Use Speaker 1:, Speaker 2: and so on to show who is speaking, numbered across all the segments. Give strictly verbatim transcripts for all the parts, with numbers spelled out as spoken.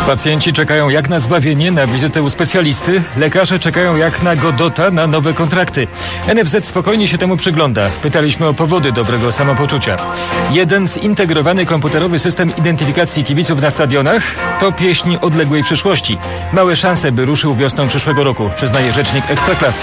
Speaker 1: Pacjenci czekają jak na zbawienie, na wizytę u specjalisty. Lekarze czekają jak na Godota, na nowe kontrakty. N F Z spokojnie się temu przygląda. Pytaliśmy o powody dobrego samopoczucia. Jeden zintegrowany komputerowy system identyfikacji kibiców na stadionach to pieśń odległej przyszłości. Małe szanse, by ruszył wiosną przyszłego roku, przyznaje rzecznik Ekstraklasy.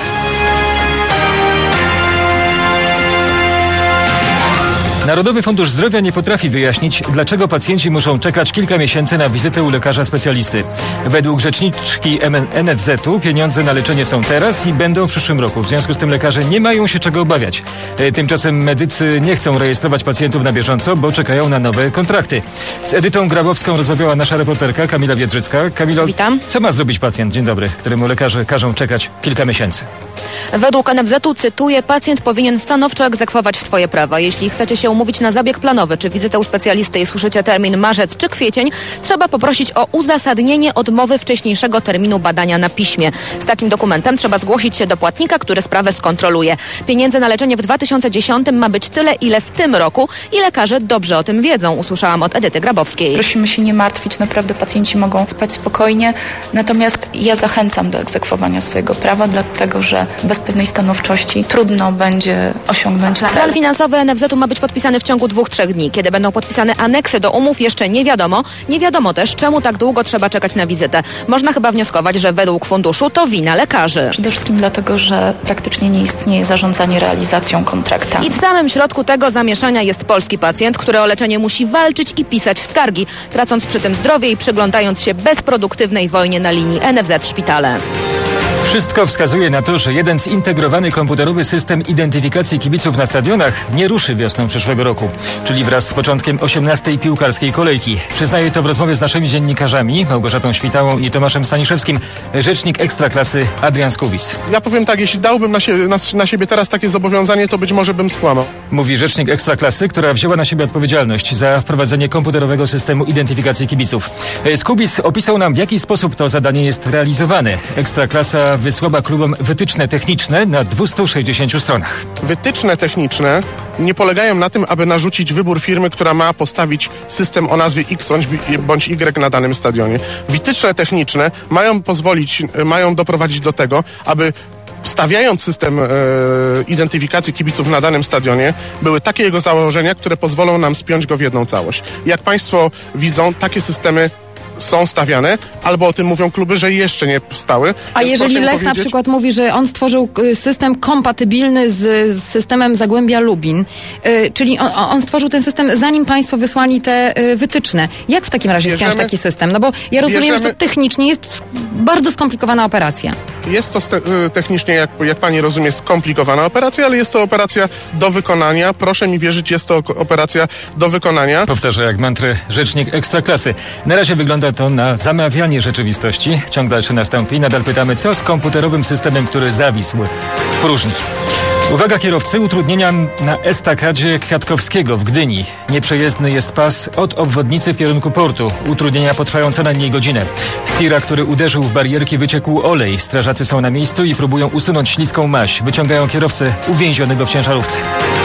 Speaker 1: Narodowy Fundusz Zdrowia nie potrafi wyjaśnić, dlaczego pacjenci muszą czekać kilka miesięcy na wizytę u lekarza specjalisty. Według rzeczniczki N F Z-u pieniądze na leczenie są teraz i będą w przyszłym roku. W związku z tym lekarze nie mają się czego obawiać. Tymczasem medycy nie chcą rejestrować pacjentów na bieżąco, bo czekają na nowe kontrakty. Z Edytą Grabowską rozmawiała nasza reporterka Kamila Wiedrzycka. Kamilo,
Speaker 2: witam.
Speaker 1: Co ma zrobić pacjent, dzień dobry, któremu lekarze każą czekać kilka miesięcy?
Speaker 2: Według N F Z-u, cytuję, pacjent powinien stanowczo egzekwować swoje prawa. Jeśli chcecie się umówić na zabieg planowy, czy wizytę u specjalisty i słyszycie termin marzec czy kwiecień, trzeba poprosić o uzasadnienie odmowy wcześniejszego terminu badania na piśmie. Z takim dokumentem trzeba zgłosić się do płatnika, który sprawę skontroluje. Pieniędzy na leczenie w dwa tysiące dziesiątym ma być tyle, ile w tym roku i lekarze dobrze o tym wiedzą, usłyszałam od Edyty Grabowskiej.
Speaker 3: Prosimy się nie martwić, naprawdę pacjenci mogą spać spokojnie, natomiast ja zachęcam do egzekwowania swojego prawa, dlatego że bez pewnej stanowczości trudno będzie osiągnąć cel.
Speaker 2: Plan finansowy N F Z-u ma być podpisany w ciągu dwóch, trzech dni. Kiedy będą podpisane aneksy do umów, jeszcze nie wiadomo. Nie wiadomo też, czemu tak długo trzeba czekać na wizytę. Można chyba wnioskować, że według funduszu to wina lekarzy.
Speaker 3: Przede wszystkim dlatego, że praktycznie nie istnieje zarządzanie realizacją kontrakta.
Speaker 2: I w samym środku tego zamieszania jest polski pacjent, który o leczenie musi walczyć i pisać skargi, tracąc przy tym zdrowie i przyglądając się bezproduktywnej wojnie na linii N F Z szpitale.
Speaker 1: Wszystko wskazuje na to, że jeden zintegrowany komputerowy system identyfikacji kibiców na stadionach nie ruszy wiosną przyszłego roku, czyli wraz z początkiem osiemnastej piłkarskiej kolejki. Przyznaje to w rozmowie z naszymi dziennikarzami Małgorzatą Świtałą i Tomaszem Staniszewskim rzecznik Ekstraklasy Adrian Skubis.
Speaker 4: Ja powiem tak, jeśli dałbym na, sie- na, na siebie teraz takie zobowiązanie, to być może bym skłamał.
Speaker 1: Mówi rzecznik Ekstraklasy, która wzięła na siebie odpowiedzialność za wprowadzenie komputerowego systemu identyfikacji kibiców. Skubis opisał nam, w jaki sposób to zadanie jest realizowane. Ekstraklasa wysłała klubom wytyczne techniczne na dwieście sześćdziesięciu stronach.
Speaker 4: Wytyczne techniczne nie polegają na tym, aby narzucić wybór firmy, która ma postawić system o nazwie X bądź Y na danym stadionie. Wytyczne techniczne mają pozwolić, mają doprowadzić do tego, aby stawiając system e, identyfikacji kibiców na danym stadionie, były takie jego założenia, które pozwolą nam spiąć go w jedną całość. Jak Państwo widzą, takie systemy są stawiane, albo o tym mówią kluby, że jeszcze nie powstały.
Speaker 5: A
Speaker 4: Więc
Speaker 5: jeżeli Lech
Speaker 4: powiedzieć...
Speaker 5: na przykład mówi, że on stworzył system kompatybilny z, z systemem Zagłębia Lubin, yy, czyli on, on stworzył ten system zanim Państwo wysłali te yy, wytyczne. Jak w takim razie
Speaker 4: bierzemy,
Speaker 5: spiąć taki system? No bo ja rozumiem, bierzemy, że to technicznie jest bardzo skomplikowana operacja.
Speaker 4: Jest to ste- technicznie, jak, jak pani rozumie, skomplikowana operacja, ale jest to operacja do wykonania. Proszę mi wierzyć, jest to operacja do wykonania.
Speaker 1: Powtarza jak mantrę rzecznik Ekstraklasy. Na razie wygląda to na zamawianie rzeczywistości. Ciąg dalszy nastąpi. Nadal pytamy, co z komputerowym systemem, który zawisł w próżni. Uwaga kierowcy, utrudnienia na estakadzie Kwiatkowskiego w Gdyni. Nieprzejezdny jest pas od obwodnicy w kierunku portu. Utrudnienia potrwają co najmniej godzinę. Z tira, który uderzył w barierki, wyciekł olej. Strażacy są na miejscu i próbują usunąć śliską maź. Wyciągają kierowcę uwięzionego w ciężarówce.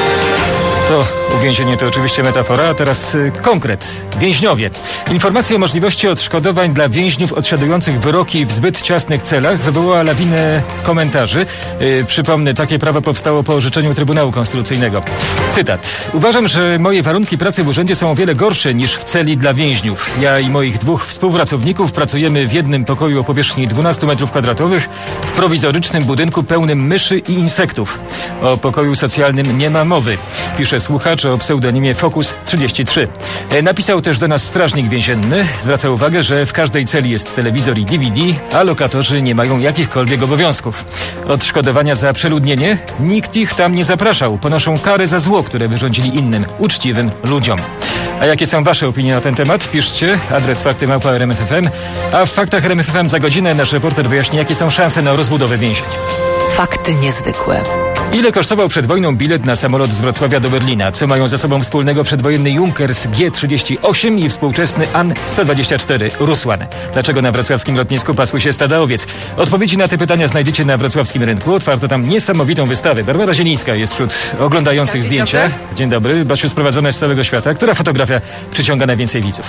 Speaker 1: To uwięzienie to oczywiście metafora, a teraz y, konkret. Więźniowie. Informacja o możliwości odszkodowań dla więźniów odsiadujących wyroki w zbyt ciasnych celach wywołała lawinę komentarzy. Y, przypomnę, takie prawo powstało po orzeczeniu Trybunału Konstytucyjnego. Cytat. Uważam, że moje warunki pracy w urzędzie są o wiele gorsze niż w celi dla więźniów. Ja i moich dwóch współpracowników pracujemy w jednym pokoju o powierzchni dwanaście metrów kwadratowych w prowizorycznym budynku pełnym myszy i insektów. O pokoju socjalnym nie ma mowy, pisze słuchacz o pseudonimie Focus trzydzieści trzy. Napisał też do nas strażnik więzienny. Zwraca uwagę, że w każdej celi jest telewizor i D V D, a lokatorzy nie mają jakichkolwiek obowiązków. Odszkodowania za przeludnienie? Nikt ich tam nie zapraszał. Ponoszą kary za zło, które wyrządzili innym, uczciwym ludziom. A jakie są wasze opinie na ten temat? Piszcie. Adres fakty małpa R M F F M. A w faktach R M F F M za godzinę nasz reporter wyjaśni, jakie są szanse na rozbudowę więzień.
Speaker 6: Fakty niezwykłe.
Speaker 1: Ile kosztował przed wojną bilet na samolot z Wrocławia do Berlina? Co mają ze sobą wspólnego przedwojenny Junkers G trzydzieści osiem i współczesny An sto dwadzieścia cztery Rusłan? Dlaczego na wrocławskim lotnisku pasły się stada owiec? Odpowiedzi na te pytania znajdziecie na wrocławskim rynku. Otwarto tam niesamowitą wystawę. Barbara Zielińska jest wśród oglądających
Speaker 2: Dzień
Speaker 1: zdjęcia.
Speaker 2: dobry.
Speaker 1: Dzień dobry. Basiu, sprowadzone z całego świata. Która fotografia przyciąga najwięcej widzów?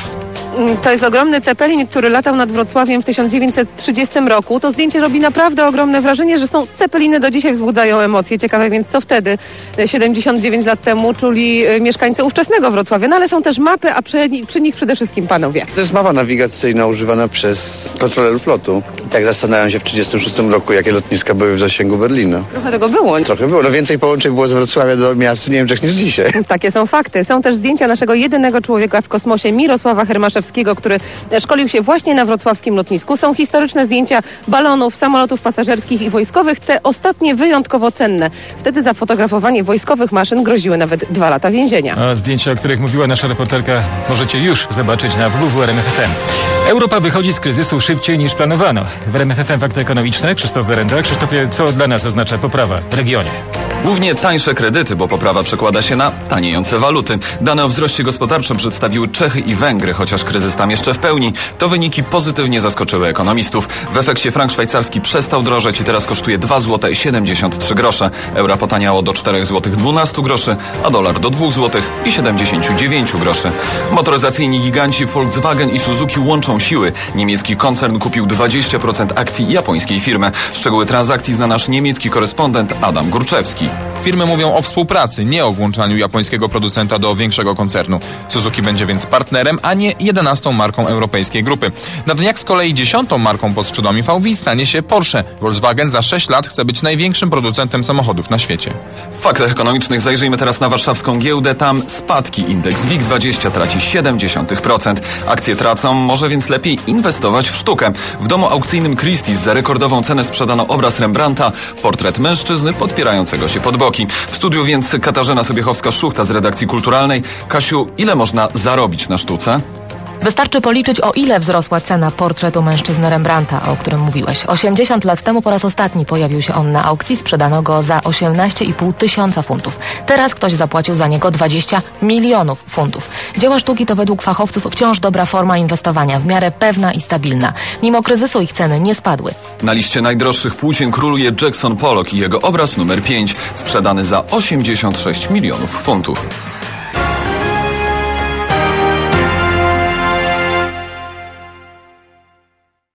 Speaker 7: To jest ogromny Cepelin, który latał nad Wrocławiem w tysiąc dziewięćset trzydziestym roku. To zdjęcie robi naprawdę ogromne wrażenie, że są Cepeliny do dzisiaj wzbudzają emocje. Ciekawe więc, co wtedy, siedemdziesiąt dziewięć lat temu, czuli mieszkańcy ówczesnego Wrocławia. No ale są też mapy, a przy, przy nich przede wszystkim panowie.
Speaker 8: To jest mapa nawigacyjna używana przez kontrolerów lotu. I tak zastanawiam się w trzydziestym szóstym roku, jakie lotniska były w zasięgu Berlina.
Speaker 7: Trochę tego było.
Speaker 8: Trochę było. No więcej połączeń było z Wrocławia do miast w Niemczech niż dzisiaj.
Speaker 7: Takie są fakty. Są też zdjęcia naszego jedynego człowieka w kosmosie, Mirosława Hermaszewskiego, który szkolił się właśnie na wrocławskim lotnisku. Są historyczne zdjęcia balonów, samolotów pasażerskich i wojskowych. Te ostatnie wyjątkowo cenne. Wtedy za fotografowanie wojskowych maszyn groziły nawet dwa lata więzienia.
Speaker 1: A zdjęcia, o których mówiła nasza reporterka, możecie już zobaczyć na w w w kropka r m f f m. Europa wychodzi z kryzysu szybciej niż planowano. W R M F F M Fakty Ekonomiczne, Krzysztof Wyrenda. Krzysztofie, co dla nas oznacza poprawa w regionie?
Speaker 9: Głównie tańsze kredyty, bo poprawa przekłada się na taniejące waluty. Dane o wzroście gospodarczym przedstawiły Czechy i Węgry, chociaż kryzys tam jeszcze w pełni. To wyniki pozytywnie zaskoczyły ekonomistów. W efekcie frank szwajcarski przestał drożeć i teraz kosztuje dwa złote siedemdziesiąt trzy grosze. Euro potaniało do czterech złotych dwanaście groszy, a dolar do dwóch złotych siedemdziesiąt dziewięć groszy. Motoryzacyjni giganci Volkswagen i Suzuki łączą siły. Niemiecki koncern kupił dwadzieścia procent akcji japońskiej firmy. Szczegóły transakcji zna nasz niemiecki korespondent Adam Górczewski.
Speaker 10: Firmy mówią o współpracy, nie o włączaniu japońskiego producenta do większego koncernu. Suzuki będzie więc partnerem, a nie jedenastą marką europejskiej grupy. Na dniach z kolei dziesiątą marką pod skrzydłami V W stanie się Porsche. Volkswagen za sześć lat chce być największym producentem samochodów na świecie.
Speaker 9: W faktach ekonomicznych zajrzyjmy teraz na warszawską giełdę. Tam spadki. Indeks WIG dwadzieścia traci siedem dziesiątych procent. Akcje tracą, może więc lepiej inwestować w sztukę. W domu aukcyjnym Christie's za rekordową cenę sprzedano obraz Rembrandta, portret mężczyzny podpierającego się pod boki. W studiu więc Katarzyna Sobiechowska-Szuchta z redakcji kulturalnej. Kasiu, ile można zarobić na sztuce?
Speaker 6: Wystarczy policzyć, o ile wzrosła cena portretu mężczyzny Rembrandta, o którym mówiłeś. osiemdziesiąt lat temu po raz ostatni pojawił się on na aukcji, sprzedano go za osiemnaście i pół tysiąca funtów. Teraz ktoś zapłacił za niego dwadzieścia milionów funtów. Dzieła sztuki to według fachowców wciąż dobra forma inwestowania, w miarę pewna i stabilna. Mimo kryzysu ich ceny nie spadły.
Speaker 9: Na liście najdroższych płócien króluje Jackson Pollock i jego obraz numer pięć, sprzedany za osiemdziesiąt sześć milionów funtów.